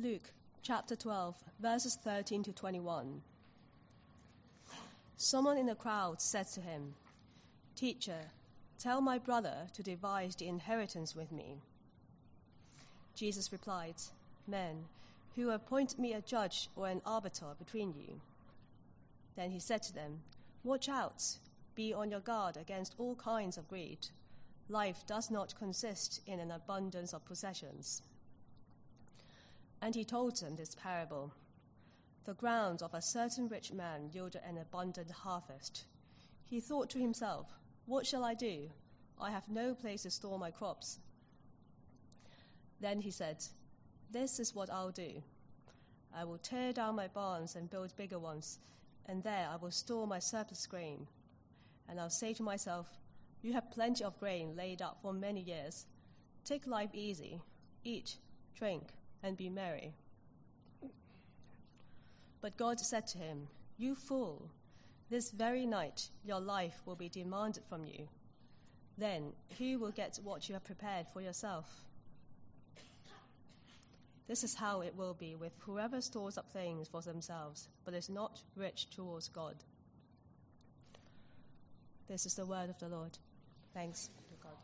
Luke chapter 12, verses 13 to 21. Someone in the crowd said to him, "Teacher, tell my brother to divide the inheritance with me." Jesus replied, "Men, who appoint me a judge or an arbiter between you?" Then he said to them, "Watch out, be on your guard against all kinds of greed. Life does not consist in an abundance of possessions." And he told them this parable. The ground of a certain rich man yielded an abundant harvest. He thought to himself, "What shall I do? I have no place to store my crops." Then he said, "This is what I'll do. I will tear down my barns and build bigger ones, and there I will store my surplus grain. And I'll say to myself, 'You have plenty of grain laid up for many years. Take life easy, eat, drink, and be merry.' But God said to him, 'You fool, this very night your life will be demanded from you. Then who will get what you have prepared for yourself? This is how it will be with whoever stores up things for themselves, but is not rich towards God.'" This is the word of the Lord. Thanks to God.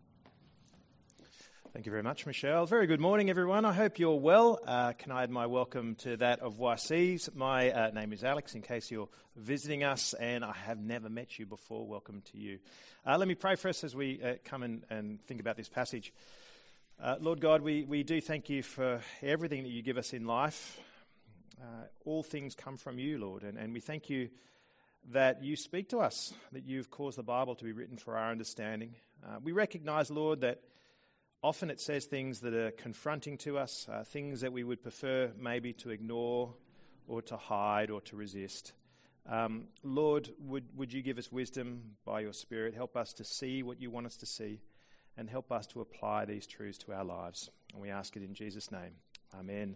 Thank you very much, Michelle. Very good morning, everyone. I hope you're well. Can I add my welcome to that of YC's? My name is Alex, in case you're visiting us, and I have never met you before. Welcome to you. Let me pray for us as we come and think about this passage. Lord God, we do thank you for everything that you give us in life. All things come from you, Lord, and we thank you that you speak to us, that you've caused the Bible to be written for our understanding. We recognize, Lord, that often it says things that are confronting to us, things that we would prefer maybe to ignore or to hide or to resist. Lord, would you give us wisdom by your Spirit? Help us to see what you want us to see and help us to apply these truths to our lives. And we ask it in Jesus' name. Amen.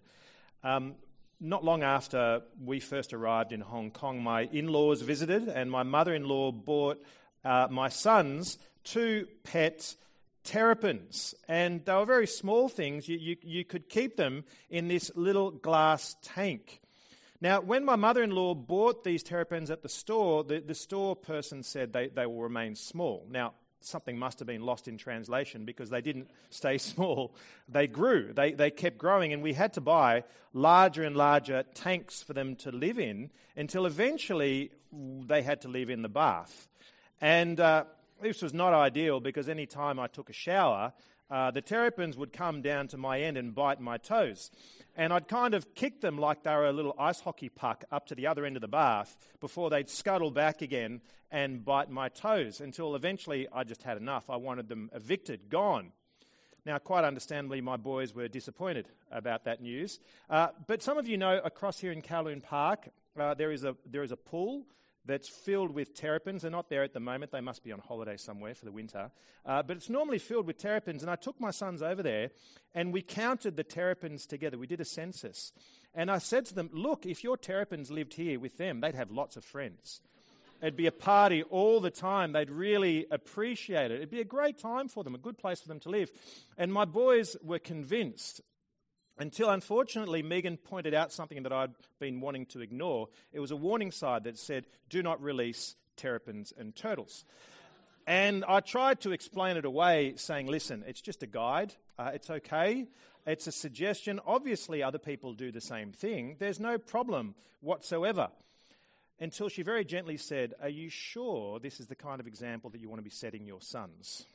Not long after we first arrived in Hong Kong, my in-laws visited and my mother-in-law bought my sons 2 pet terrapins, and they were very small things. You could keep them in this little glass tank. Now, when my mother-in-law bought these terrapins at the store, the store person said they will remain small. Now, something must have been lost in translation because they didn't stay small. They grew. They kept growing, and we had to buy larger and larger tanks for them to live in until eventually they had to live in the bath. And this was not ideal because any time I took a shower, the terrapins would come down to my end and bite my toes. And I'd kind of kick them like they were a little ice hockey puck up to the other end of the bath before they'd scuttle back again and bite my toes until eventually I just had enough. I wanted them evicted, gone. Now, quite understandably, my boys were disappointed about that news. But some of you know across here in Kowloon Park, there is a pool that's filled with terrapins. They're not there at the moment. They must be on holiday somewhere for the winter. But it's normally filled with terrapins. And I took my sons over there and we counted the terrapins together. We did a census. And I said to them, look, if your terrapins lived here with them, they'd have lots of friends. It'd be a party all the time. They'd really appreciate it. It'd be a great time for them, a good place for them to live. And my boys were convinced. Until, unfortunately, Megan pointed out something that I'd been wanting to ignore. It was a warning sign that said, "Do not release terrapins and turtles." And I tried to explain it away, saying, listen, it's just a guide. It's okay. It's a suggestion. Obviously, other people do the same thing. There's no problem whatsoever. Until she very gently said, "Are you sure this is the kind of example that you want to be setting your sons?"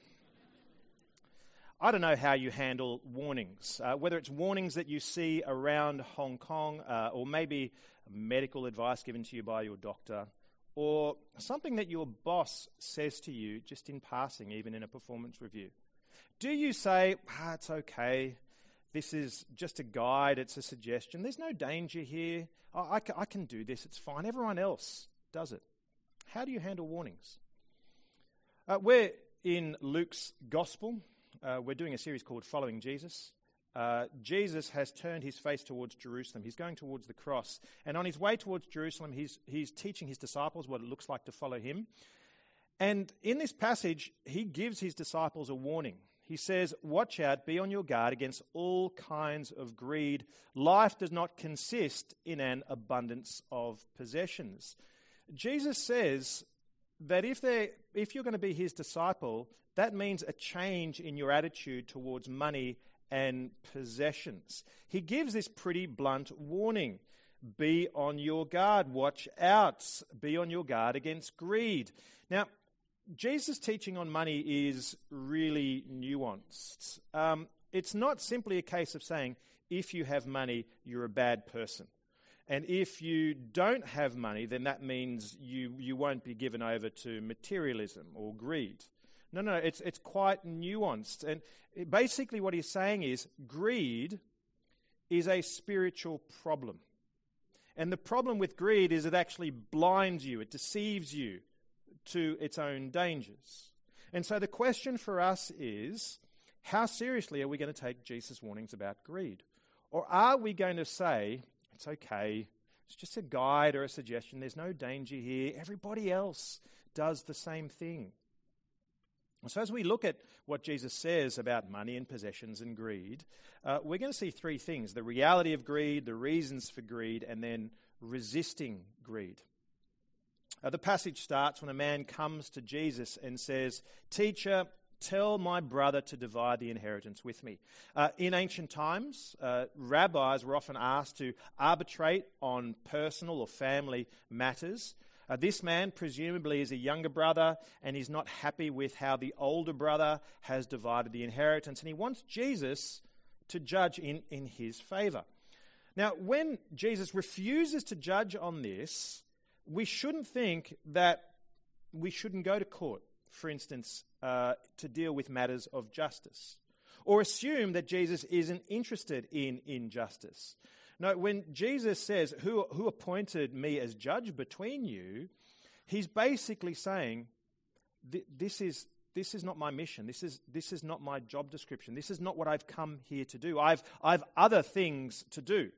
I don't know how you handle warnings, whether it's warnings that you see around Hong Kong or maybe medical advice given to you by your doctor or something that your boss says to you just in passing, even in a performance review. Do you say, it's okay, this is just a guide, it's a suggestion, there's no danger here, I can do this, it's fine, everyone else does it. How do you handle warnings? We're in Luke's Gospel. We're doing a series called Following Jesus. Jesus has turned his face towards Jerusalem. He's going towards the cross. And on his way towards Jerusalem, he's teaching his disciples what it looks like to follow him. And in this passage, he gives his disciples a warning. He says, watch out, be on your guard against all kinds of greed. Life does not consist in an abundance of possessions. Jesus says that if you're going to be his disciple, that means a change in your attitude towards money and possessions. He gives this pretty blunt warning. Be on your guard, watch out, be on your guard against greed. Now, Jesus' teaching on money is really nuanced. It's not simply a case of saying, if you have money, you're a bad person. And if you don't have money, then that means you won't be given over to materialism or greed. No, it's quite nuanced. And basically what he's saying is greed is a spiritual problem. And the problem with greed is it actually blinds you, it deceives you to its own dangers. And so the question for us is, how seriously are we going to take Jesus' warnings about greed? Or are we going to say, it's okay, it's just a guide or a suggestion, there's no danger here, everybody else does the same thing? So as we look at what Jesus says about money and possessions and greed, we're going to see three things: the reality of greed, the reasons for greed, and then resisting greed. The passage starts when a man comes to Jesus and says, "Teacher, tell my brother to divide the inheritance with me." In ancient times, rabbis were often asked to arbitrate on personal or family matters. This man presumably is a younger brother, and he's not happy with how the older brother has divided the inheritance, and he wants Jesus to judge in his favor. Now, when Jesus refuses to judge on this, we shouldn't think that we shouldn't go to court, for instance, to deal with matters of justice, or assume that Jesus isn't interested in justice. No, when Jesus says, who appointed me as judge between you, he's basically saying, this is not my mission. This is not my job description. This is not what I've come here to do. I've other things to do.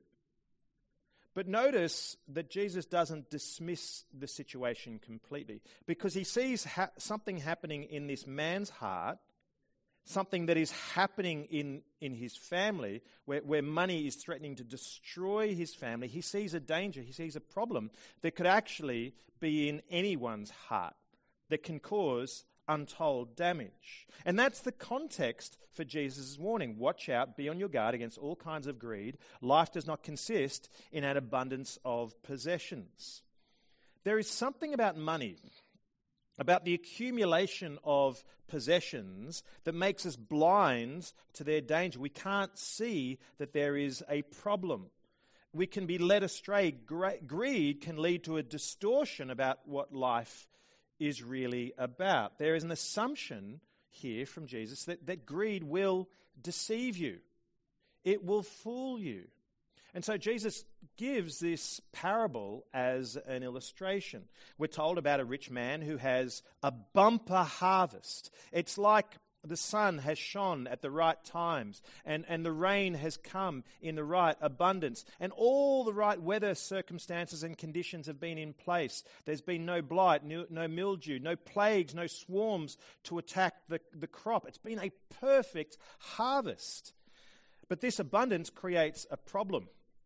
But notice that Jesus doesn't dismiss the situation completely, because he sees something happening in this man's heart, something that is happening in his family, where money is threatening to destroy his family. He sees a danger, he sees a problem that could actually be in anyone's heart that can cause untold damage. And that's the context for Jesus' warning. Watch out, be on your guard against all kinds of greed. Life does not consist in an abundance of possessions. There is something about money, about the accumulation of possessions, that makes us blind to their danger. We can't see that there is a problem. We can be led astray. Greed can lead to a distortion about what life is really about. There is an assumption here from Jesus that greed will deceive you. It will fool you. And so Jesus gives this parable as an illustration. We're told about a rich man who has a bumper harvest. It's like the sun has shone at the right times, and the rain has come in the right abundance, and all the right weather circumstances and conditions have been in place. There's been no blight, no mildew, no plagues, no swarms to attack the crop. It's been a perfect harvest. But this abundance creates a problem.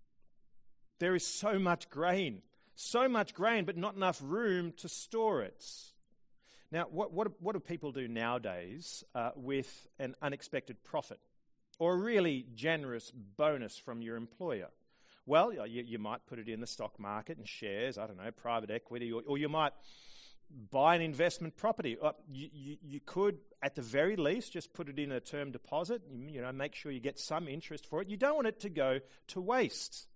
There is so much grain, but not enough room to store it. Now, what do people do nowadays with an unexpected profit or a really generous bonus from your employer? Well, you might put it in the stock market and shares, I don't know, private equity, or you might buy an investment property. You could, at the very least, just put it in a term deposit, make sure you get some interest for it. You don't want it to go to waste.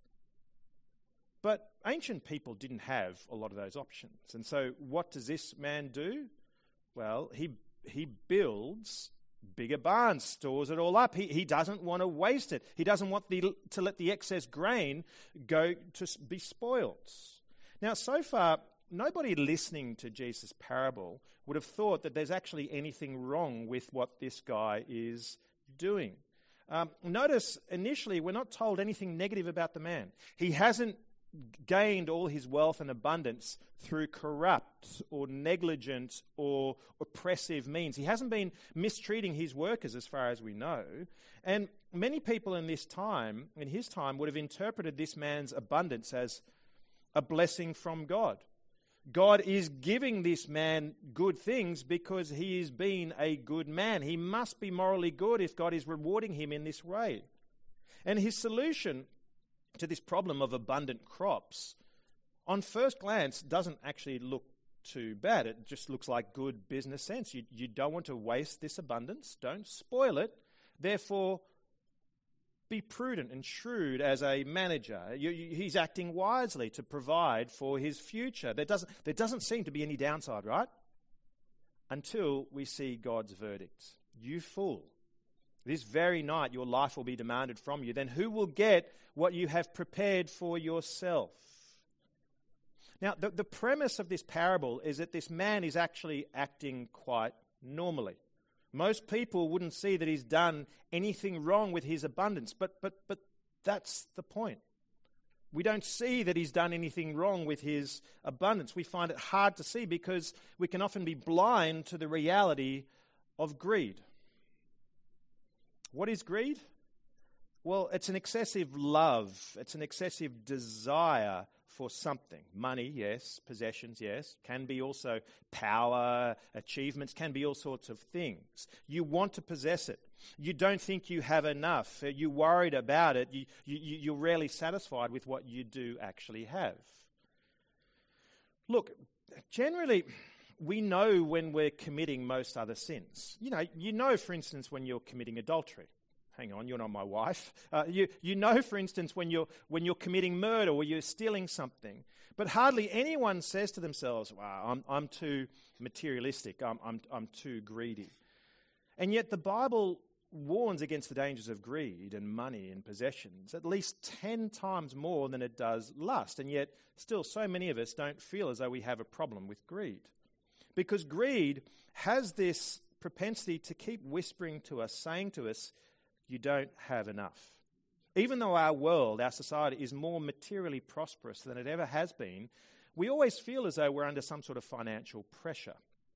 But ancient people didn't have a lot of those options. And so what does this man do? Well, he builds bigger barns, stores it all up. He doesn't want to waste it. He doesn't want to let the excess grain go to be spoilt. Now, so far, nobody listening to Jesus' parable would have thought that there's actually anything wrong with what this guy is doing. Notice, initially, we're not told anything negative about the man. He hasn't gained all his wealth and abundance through corrupt corrupt or negligent or oppressive means. He hasn't been mistreating his workers as far as we know. And many people in his time, would have interpreted this man's abundance as a blessing from God. God is giving this man good things because he has been a good man. He must be morally good if God is rewarding him in this way. And his solution to this problem of abundant crops, on first glance, doesn't actually look too bad. It just looks like good business sense. You don't want to waste this abundance. Don't spoil it. Therefore, be prudent and shrewd as a manager. He's acting wisely to provide for his future. There doesn't seem to be any downside, right? Until we see God's verdict. You fool. This very night your life will be demanded from you. Then who will get what you have prepared for yourself? Now, the premise of this parable is that this man is actually acting quite normally. Most people wouldn't see that he's done anything wrong with his abundance, but that's the point. We don't see that he's done anything wrong with his abundance. We find it hard to see because we can often be blind to the reality of greed. What is greed? Well, it's an excessive love. It's an excessive desire for something. Money, yes. Possessions, yes. Can be also power, achievements, can be all sorts of things. You want to possess it. You don't think you have enough. You're worried about it. You're rarely satisfied with what you do actually have. Look, generally, we know when we're committing most other sins. You know, for instance, when you're committing adultery. Hang on, you're not my wife. You know, for instance, when you're committing murder or you're stealing something. But hardly anyone says to themselves, "Wow, I'm too materialistic. I'm too greedy." And yet the Bible warns against the dangers of greed and money and possessions at least 10 times more than it does lust. And yet still so many of us don't feel as though we have a problem with greed. Because greed has this propensity to keep whispering to us, saying to us, you don't have enough. Even though our world, our society is more materially prosperous than it ever has been, we always feel as though we're under some sort of financial pressure.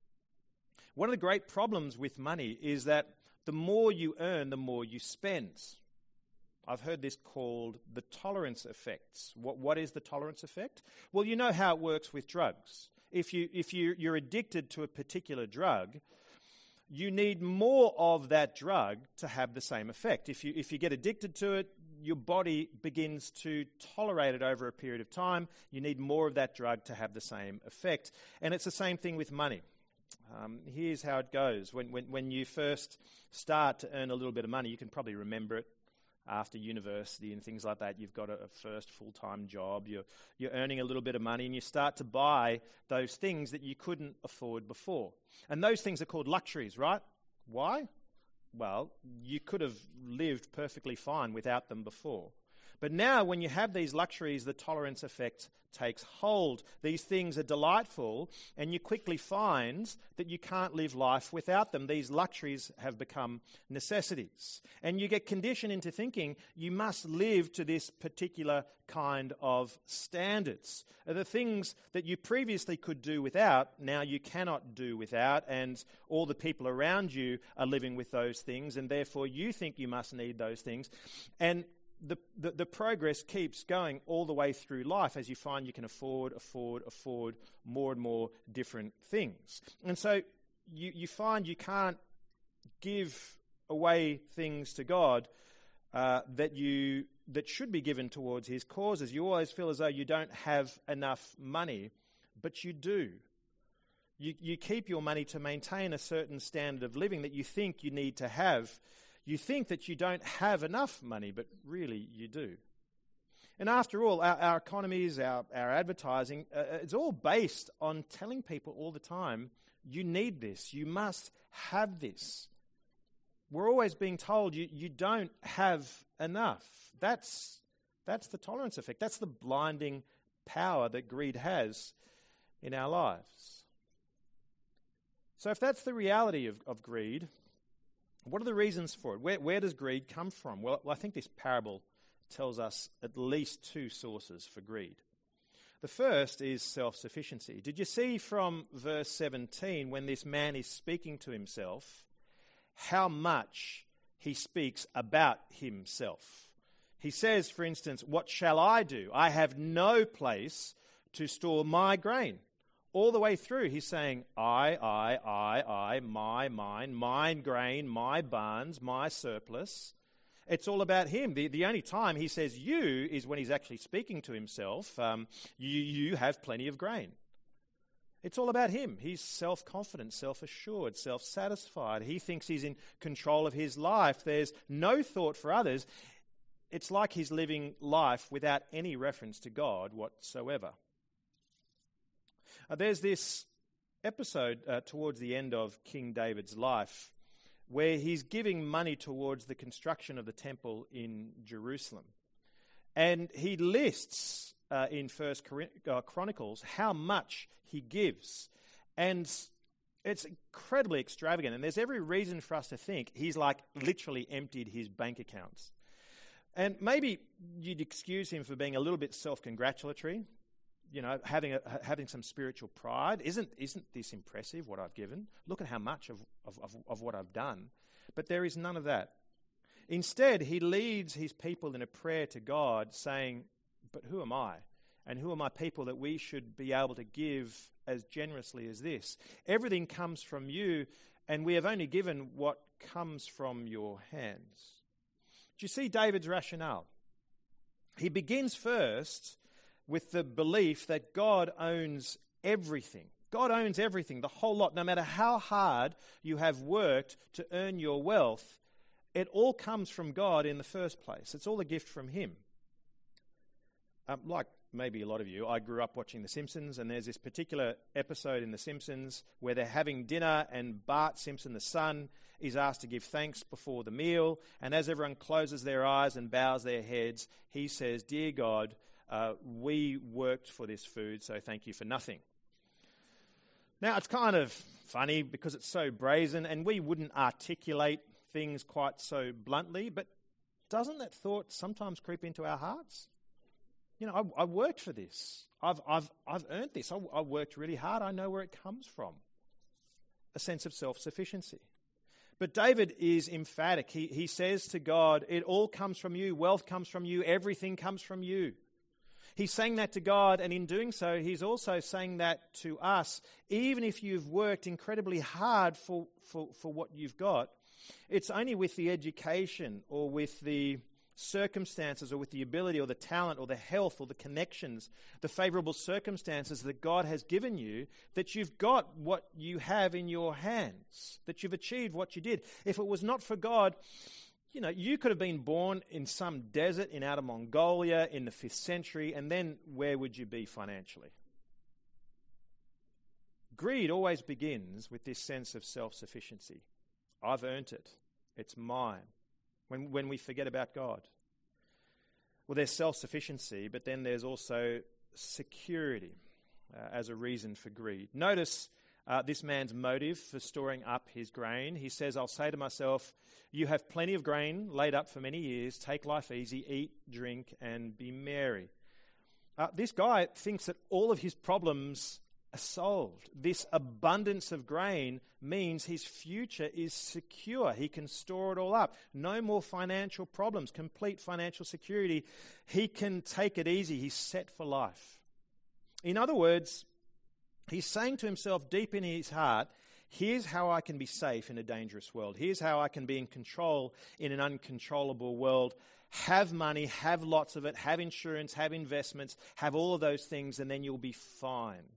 One of the great problems with money is that the more you earn, the more you spend. I've heard this called the tolerance effect. What is the tolerance effect? Well, you know how it works with drugs. If you're addicted to a particular drug, you need more of that drug to have the same effect. If you get addicted to it, your body begins to tolerate it over a period of time. You need more of that drug to have the same effect. And it's the same thing with money. Here's how it goes. When you first start to earn a little bit of money, you can probably remember it after university and things like that. You've got a first full-time job. You're earning a little bit of money and you start to buy those things that you couldn't afford before. And those things are called luxuries, right? Why? Well, you could have lived perfectly fine without them before. But now when you have these luxuries, the tolerance effect takes hold. These things are delightful, and you quickly find that you can't live life without them. These luxuries have become necessities. And you get conditioned into thinking you must live to this particular kind of standards. The things that you previously could do without, now you cannot do without, and all the people around you are living with those things, and therefore you think you must need those things. And the progress keeps going all the way through life as you find you can afford more and more different things. And so you find you can't give away things to God that should be given towards his causes. You always feel as though you don't have enough money, but you do. You keep your money to maintain a certain standard of living that you think you need to have. You think that you don't have enough money, but really you do. And after all, our economies, our advertising, it's all based on telling people all the time, you need this, you must have this. We're always being told you don't have enough. That's the tolerance effect. That's the blinding power that greed has in our lives. So if that's the reality of greed, what are the reasons for it? Where does greed come from? Well, I think this parable tells us at least two sources for greed. The first is self-sufficiency. Did you see from verse 17, when this man is speaking to himself, how much he speaks about himself? He says, for instance, "What shall I do? I have no place to store my grain." All the way through, he's saying, I, my, mine grain, my barns, my surplus. It's all about him. The only time he says you is when he's actually speaking to himself. You have plenty of grain. It's all about him. He's self-confident, self-assured, self-satisfied. He thinks he's in control of his life. There's no thought for others. It's like he's living life without any reference to God whatsoever. There's this episode towards the end of King David's life where he's giving money towards the construction of the temple in Jerusalem. And he lists in First Chronicles how much he gives. And it's incredibly extravagant. And there's every reason for us to think he's like literally emptied his bank accounts. And maybe you'd excuse him for being a little bit self-congratulatory, you know, having some spiritual pride. Isn't this impressive, what I've given? Look at how much of what I've done. But there is none of that. Instead, he leads his people in a prayer to God saying, "But who am I? And who are my people that we should be able to give as generously as this? Everything comes from you, and we have only given what comes from your hands." Do you see David's rationale? He begins first with the belief that God owns everything. God owns everything, the whole lot. No matter how hard you have worked to earn your wealth, it all comes from God in the first place. It's all a gift from him. Like maybe a lot of you, I grew up watching The Simpsons, and there's this particular episode in The Simpsons where they're having dinner and Bart Simpson, the son, is asked to give thanks before the meal. And as everyone closes their eyes and bows their heads, he says, "Dear God, we worked for this food, so thank you for nothing." Now, it's kind of funny because it's so brazen and we wouldn't articulate things quite so bluntly, but doesn't that thought sometimes creep into our hearts? You know, I worked for this. I've earned this. I worked really hard. I know where it comes from. A sense of self-sufficiency. But David is emphatic. He says to God, "It all comes from you. Wealth comes from you. Everything comes from you." He's saying that to God, and in doing so, he's also saying that to us. Even if you've worked incredibly hard for what you've got, it's only with the education or with the circumstances or with the ability or the talent or the health or the connections, the favorable circumstances that God has given you, that you've got what you have in your hands, that you've achieved what you did. If it was not for God, you know, you could have been born in some desert in outer Mongolia in the 5th century, and then where would you be financially? Greed always begins with this sense of self-sufficiency. I've earned it. It's mine. When we forget about God. Well, there's self-sufficiency, but then there's also security as a reason for greed. Notice this man's motive for storing up his grain. He says, "I'll say to myself, you have plenty of grain laid up for many years. Take life easy, eat, drink, and be merry." This guy thinks that all of his problems are solved. This abundance of grain means his future is secure. He can store it all up. No more financial problems, complete financial security. He can take it easy. He's set for life. In other words, he's saying to himself deep in his heart, here's how I can be safe in a dangerous world. Here's how I can be in control in an uncontrollable world. Have money, have lots of it, have insurance, have investments, have all of those things, and then you'll be fine.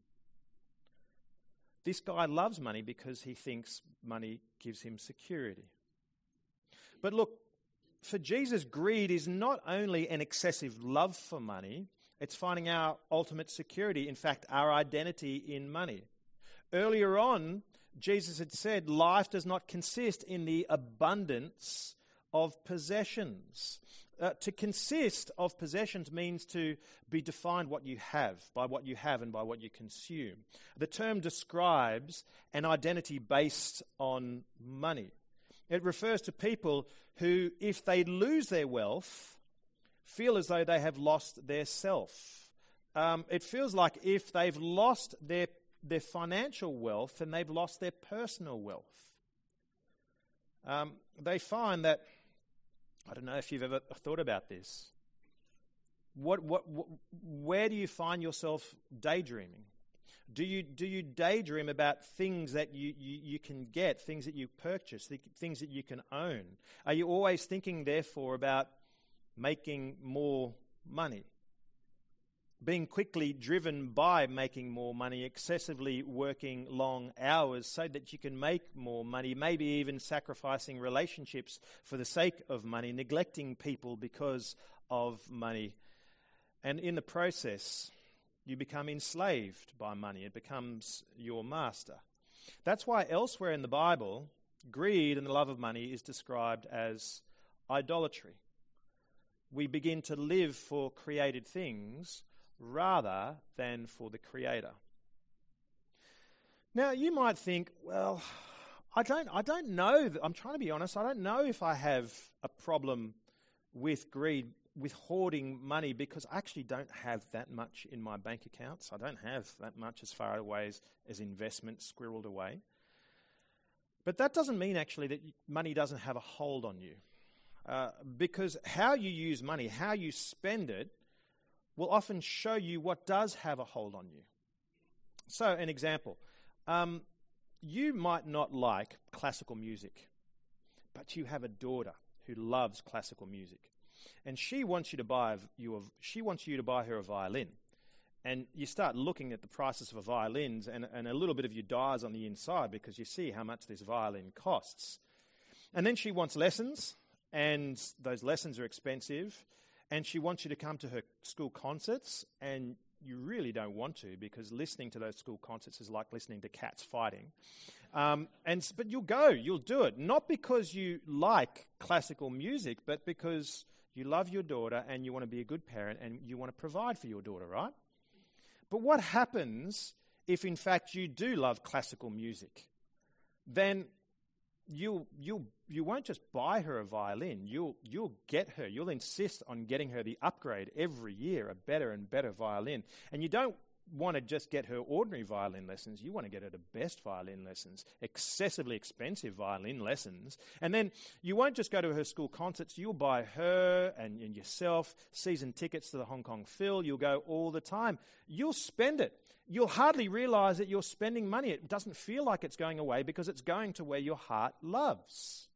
This guy loves money because he thinks money gives him security. But look, for Jesus, greed is not only an excessive love for money, it's finding our ultimate security, in fact, our identity in money. Earlier on, Jesus had said, life does not consist in the abundance of possessions. To consist of possessions means to be defined what you have, by what you have and by what you consume. The term describes an identity based on money. It refers to people who, if they lose their wealth, feel as though they have lost their self. it feels like if they've lost their financial wealth, then they've lost their personal wealth. They find that, I don't know if you've ever thought about this. Where do you find yourself daydreaming? Do you daydream about things that you can get, things that you purchase, things that you can own? Are you always thinking, therefore, about making more money? Being quickly driven by making more money, excessively working long hours so that you can make more money, maybe even sacrificing relationships for the sake of money, neglecting people because of money. And in the process, you become enslaved by money. It becomes your master. That's why elsewhere in the Bible, greed and the love of money is described as idolatry. We begin to live for created things rather than for the Creator. Now, you might think, well, I don't know. I'm trying to be honest. I don't know if I have a problem with greed, with hoarding money, because I actually don't have that much in my bank accounts. I don't have that much as far away as investments squirreled away. But that doesn't mean actually that money doesn't have a hold on you. Because how you use money, how you spend it, will often show you what does have a hold on you. So, an example. You might not like classical music, but you have a daughter who loves classical music. And she wants you to buy her a violin. And you start looking at the prices of violins, and a little bit of you dies on the inside because you see how much this violin costs. And then she wants lessons, and those lessons are expensive. And she wants you to come to her school concerts, and you really don't want to, because listening to those school concerts is like listening to cats fighting. But you'll do it, not because you like classical music, but because you love your daughter and you want to be a good parent and you want to provide for your daughter, right? But what happens if, in fact, you do love classical music? Then you won't just buy her a violin. You'll insist on getting her the upgrade every year, a better and better violin. And you don't want to just get her ordinary violin lessons. You want to get her the best violin lessons, excessively expensive violin lessons. And then you won't just go to her school concerts. You'll buy her and yourself season tickets to the Hong Kong Phil. You'll go all the time. You'll spend it. You'll hardly realize that you're spending money. It doesn't feel like it's going away because it's going to where your heart loves.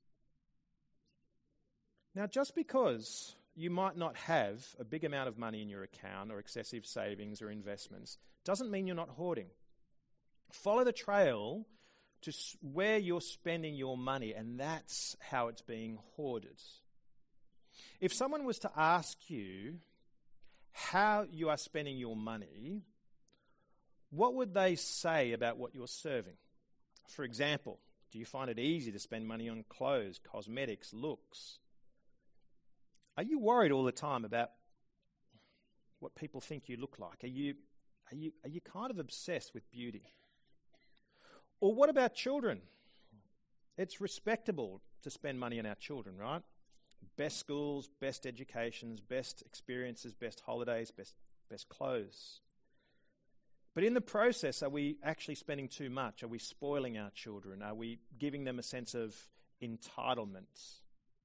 Now, just because you might not have a big amount of money in your account or excessive savings or investments doesn't mean you're not hoarding. Follow the trail to where you're spending your money, and that's how it's being hoarded. If someone was to ask you how you are spending your money, what would they say about what you're serving? For example, do you find it easy to spend money on clothes, cosmetics, looks? Are you worried all the time about what people think you look like? Are you kind of obsessed with beauty? Or what about children? It's respectable to spend money on our children, right? Best schools, best educations, best experiences, best holidays, best clothes. But in the process, are we actually spending too much? Are we spoiling our children? Are we giving them a sense of entitlement?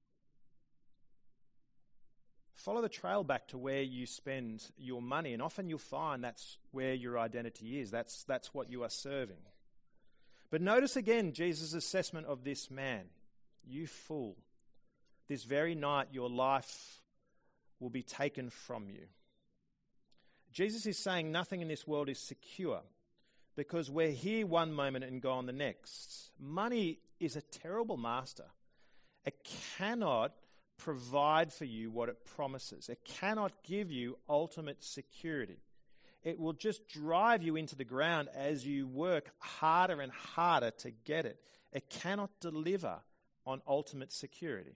Follow the trail back to where you spend your money, and often you'll find that's where your identity is. That's what you are serving. But notice again Jesus' assessment of this man. You fool. This very night your life will be taken from you. Jesus is saying nothing in this world is secure because we're here one moment and gone the next. Money is a terrible master. It cannot provide for you what it promises. It cannot give you ultimate security. It will just drive you into the ground as you work harder and harder to get it. It cannot deliver on ultimate security.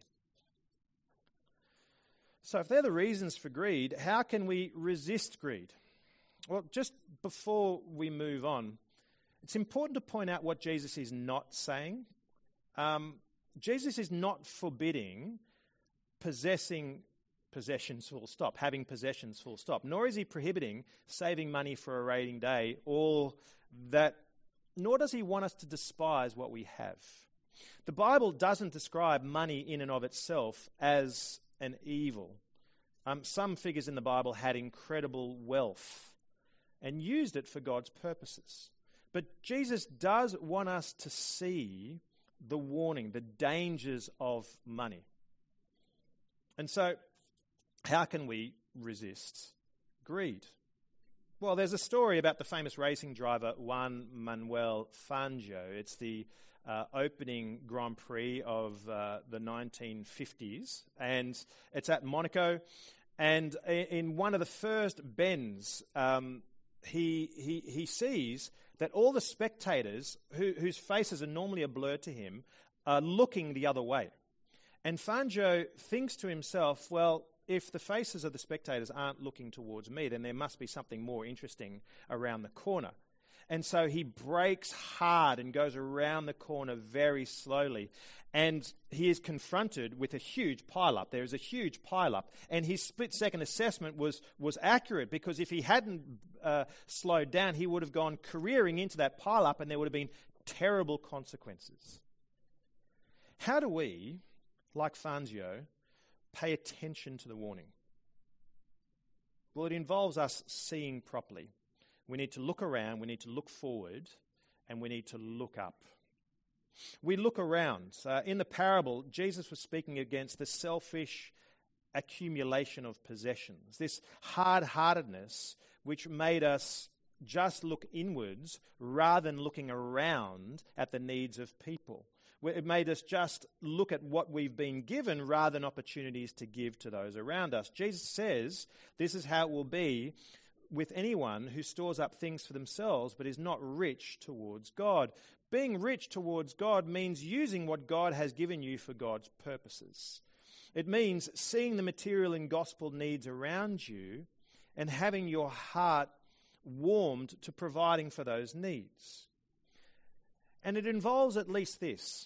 So if they're the reasons for greed, how can we resist greed? Well, just before we move on, it's important to point out what Jesus is not saying. Jesus is not forbidding possessing possessions full stop, having possessions full stop. Nor is he prohibiting saving money for a rainy day, or that, nor does he want us to despise what we have. The Bible doesn't describe money in and of itself as an evil. Some figures in the Bible had incredible wealth and used it for God's purposes. But Jesus does want us to see the warning, the dangers of money. And so, how can we resist greed? Well, there's a story about the famous racing driver Juan Manuel Fangio. It's the opening Grand Prix of the 1950s, and it's at Monaco. And in one of the first bends, he sees that all the spectators whose faces are normally a blur to him are looking the other way. And Fangio thinks to himself, well, if the faces of the spectators aren't looking towards me, then there must be something more interesting around the corner. And so he brakes hard and goes around the corner very slowly. And he is confronted with a huge pileup. There is a huge pileup. And his split-second assessment was accurate, because if he hadn't slowed down, he would have gone careering into that pileup, and there would have been terrible consequences. How do we, like Fangio, pay attention to the warning? Well, it involves us seeing properly. We need to look around, we need to look forward, and we need to look up. We look around. In the parable, Jesus was speaking against the selfish accumulation of possessions, this hard-heartedness which made us just look inwards rather than looking around at the needs of people. It made us just look at what we've been given rather than opportunities to give to those around us. Jesus says this is how it will be with anyone who stores up things for themselves but is not rich towards God. Being rich towards God means using what God has given you for God's purposes. It means seeing the material and gospel needs around you and having your heart warmed to providing for those needs. And it involves at least this.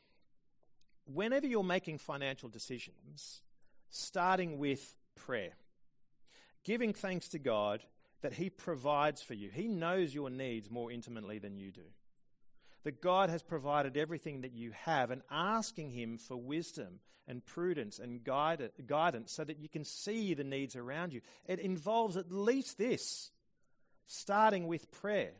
Whenever you're making financial decisions, starting with prayer, giving thanks to God that He provides for you. He knows your needs more intimately than you do. That God has provided everything that you have, and asking Him for wisdom and prudence and guidance so that you can see the needs around you. It involves at least this, starting with prayer.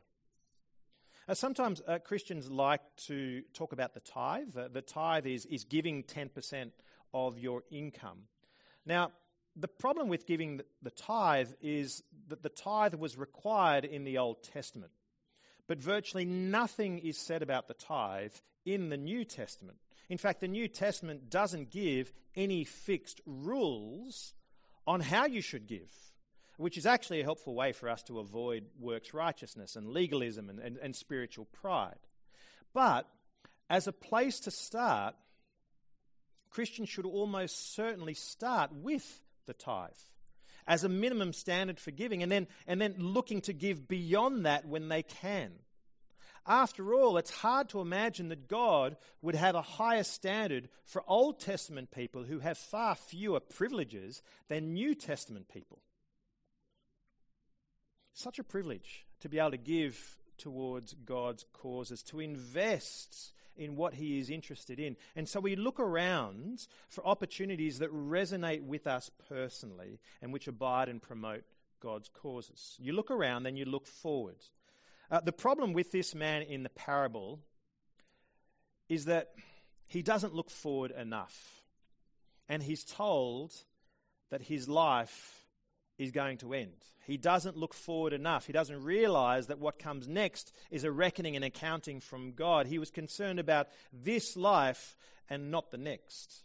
Sometimes Christians like to talk about the tithe. The tithe is giving 10% of your income. Now, the problem with giving the tithe is that the tithe was required in the Old Testament. But virtually nothing is said about the tithe in the New Testament. In fact, the New Testament doesn't give any fixed rules on how you should give, which is actually a helpful way for us to avoid works righteousness and legalism and spiritual pride. But as a place to start, Christians should almost certainly start with the tithe as a minimum standard for giving, and then looking to give beyond that when they can. After all, it's hard to imagine that God would have a higher standard for Old Testament people who have far fewer privileges than New Testament people. Such a privilege to be able to give towards God's causes, to invest in what He is interested in. And so we look around for opportunities that resonate with us personally and which abide and promote God's causes. You look around, then you look forward. The problem with this man in the parable is that he doesn't look forward enough. And he's told that his life is going to end. He doesn't look forward enough. He doesn't realize that what comes next is a reckoning and accounting from God. He was concerned about this life and not the next.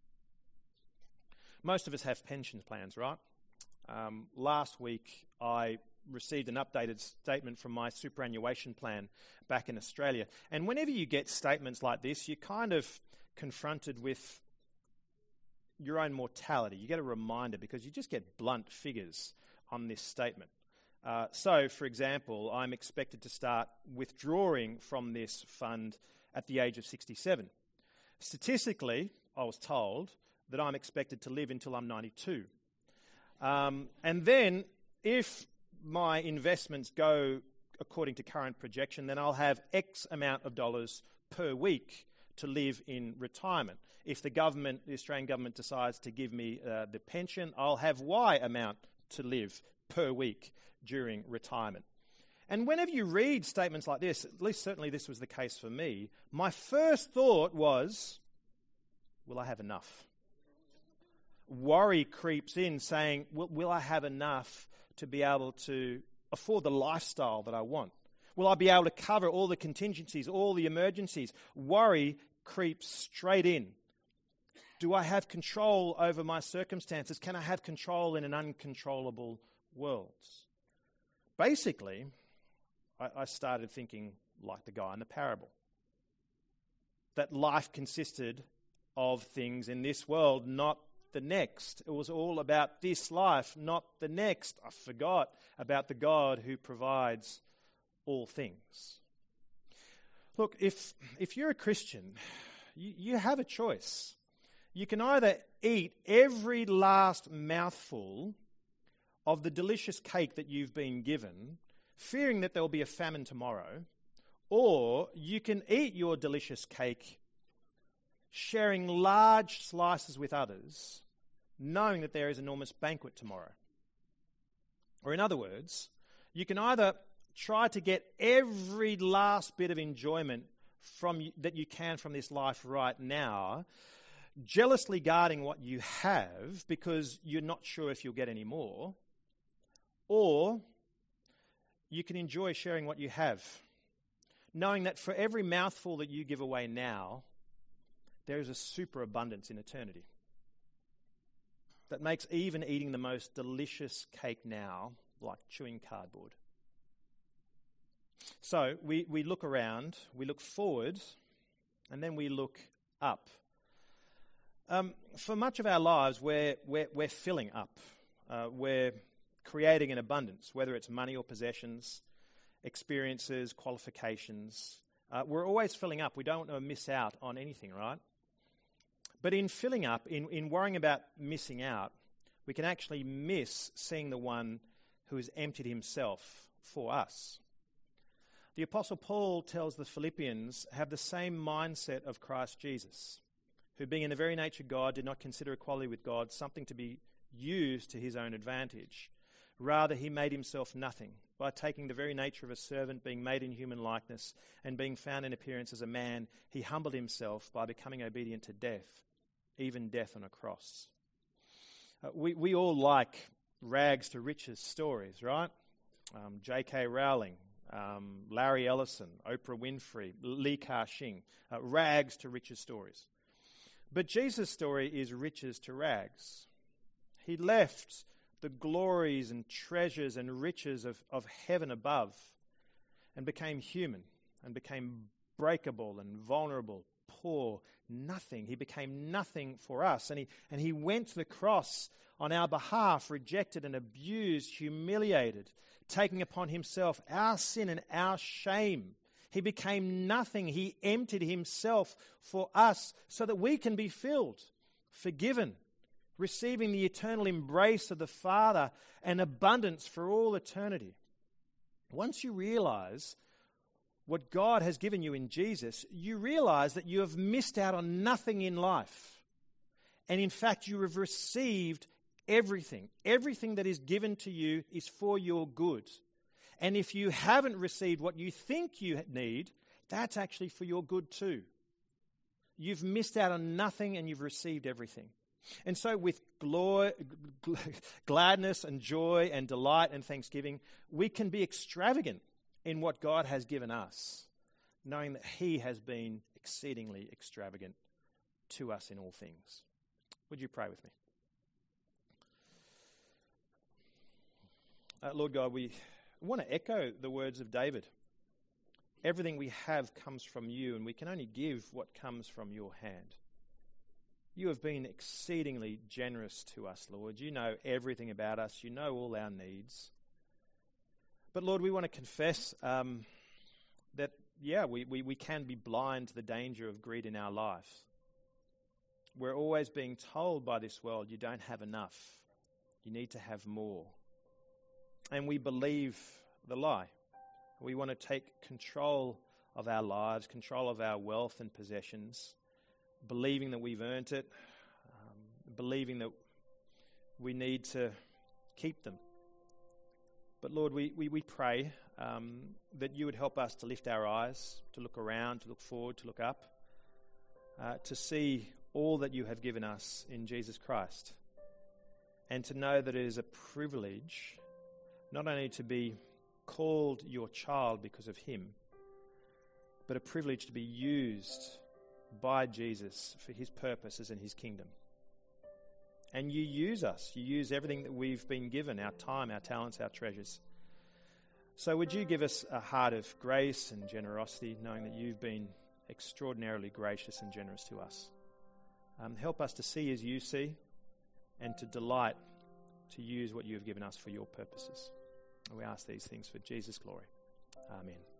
Most of us have pension plans, right? Last week, I received an updated statement from my superannuation plan back in Australia. And whenever you get statements like this, you're kind of confronted with your own mortality. You get a reminder because you just get blunt figures on this statement. So, for example, I'm expected to start withdrawing from this fund at the age of 67. Statistically, I was told, that I'm expected to live until I'm 92. And then if my investments go according to current projection, then I'll have X amount of dollars per week to live in retirement. If the Australian government decides to give me the pension, I'll have Y amount to live per week during retirement. And whenever you read statements like this, at least certainly this was the case for me, my first thought was, will I have enough? Worry creeps in saying, will I have enough to be able to afford the lifestyle that I want? Will I be able to cover all the contingencies, all the emergencies? Worry creeps straight in. Do I have control over my circumstances? Can I have control in an uncontrollable world? Basically, I started thinking like the guy in the parable. That life consisted of things in this world, not the next. It was all about this life, not the next. I forgot about the God who provides all things. Look, if you're a Christian, you have a choice. You can either eat every last mouthful of the delicious cake that you've been given, fearing that there will be a famine tomorrow, or you can eat your delicious cake, sharing large slices with others, knowing that there is an enormous banquet tomorrow. Or in other words, you can either try to get every last bit of enjoyment that you can from this life right now, jealously guarding what you have because you're not sure if you'll get any more, or you can enjoy sharing what you have, knowing that for every mouthful that you give away now, there is a superabundance in eternity that makes even eating the most delicious cake now like chewing cardboard. So we look around, we look forward, and then we look up. For much of our lives, we're filling up. We're creating an abundance, whether it's money or possessions, experiences, qualifications. We're always filling up. We don't want to miss out on anything, right? But in filling up, in worrying about missing out, we can actually miss seeing the one who has emptied himself for us. The Apostle Paul tells the Philippians, have the same mindset of Christ Jesus, who being in the very nature God, did not consider equality with God something to be used to his own advantage. Rather, he made himself nothing by taking the very nature of a servant, being made in human likeness, and being found in appearance as a man, he humbled himself by becoming obedient to death, even death on a cross. We all like rags to riches stories, right? J.K. Rowling, Larry Ellison, Oprah Winfrey, Li Ka-shing, rags to riches stories. But Jesus' story is riches to rags. He left the glories and treasures and riches of heaven above and became human and became breakable and vulnerable, poor, nothing. He became nothing for us. And he went to the cross on our behalf, rejected and abused, humiliated, taking upon himself our sin and our shame. He became nothing. He emptied himself for us so that we can be filled, forgiven, receiving the eternal embrace of the Father and abundance for all eternity. Once you realize what God has given you in Jesus, you realize that you have missed out on nothing in life. And in fact, you have received everything. Everything that is given to you is for your good. And if you haven't received what you think you need, that's actually for your good too. You've missed out on nothing and you've received everything. And so with gladness and joy and delight and thanksgiving, we can be extravagant in what God has given us, knowing that he has been exceedingly extravagant to us in all things. Would you pray with me? Lord God, we want to echo the words of David. Everything we have comes from you, and we can only give what comes from your hand. You have been exceedingly generous to us, Lord. You know everything about us. You know all our needs. But Lord, we want to confess that, we can be blind to the danger of greed in our lives. we're always being told by this world, you don't have enough. You need to have more. And we believe the lie. We want to take control of our lives, control of our wealth and possessions, believing that we've earned it, believing that we need to keep them. But Lord, we pray that you would help us to lift our eyes, to look around, to look forward, to look up, to see all that you have given us in Jesus Christ, and to know that it is a privilege not only to be called your child because of him, but a privilege to be used by Jesus for his purposes and his kingdom. And you use us. You use everything that we've been given, our time, our talents, our treasures. So would you give us a heart of grace and generosity, knowing that you've been extraordinarily gracious and generous to us. Help us to see as you see and to delight to use what you have given us for your purposes. And we ask these things for Jesus' glory. Amen.